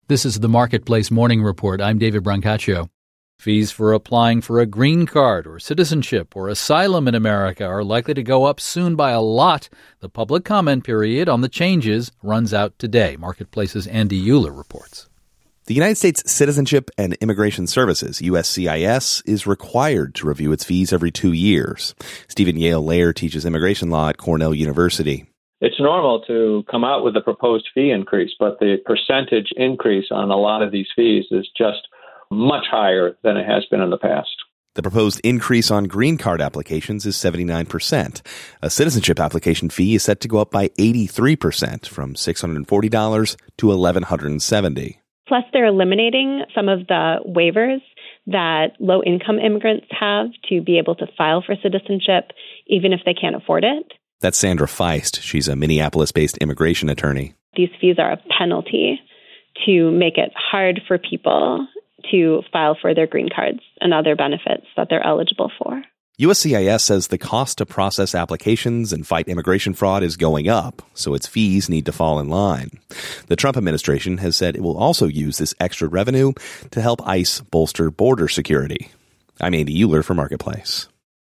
This is the Marketplace Morning Report. I'm David Brancaccio. Fees for applying for a green card or citizenship or asylum in America are likely to go up soon by a lot. The public comment period on the changes runs out today. Marketplace's Andy Euler reports. The United States Citizenship and Immigration Services, USCIS, is required to review its fees every 2 years. Stephen Yale-Lair teaches immigration law at Cornell University. It's normal to come out with a proposed fee increase, but the percentage increase on a lot of these fees is just much higher than it has been in the past. The proposed increase on green card applications is 79%. A citizenship application fee is set to go up by 83%, from $640 to $1,170. Plus, they're eliminating some of the waivers that low-income immigrants have to be able to file for citizenship, even if they can't afford it. That's Sandra Feist. She's a Minneapolis-based immigration attorney. These fees are a penalty to make it hard for people to file for their green cards and other benefits that they're eligible for. USCIS says the cost to process applications and fight immigration fraud is going up, so its fees need to fall in line. The Trump administration has said it will also use this extra revenue to help ICE bolster border security. I'm Andy Euler for Marketplace.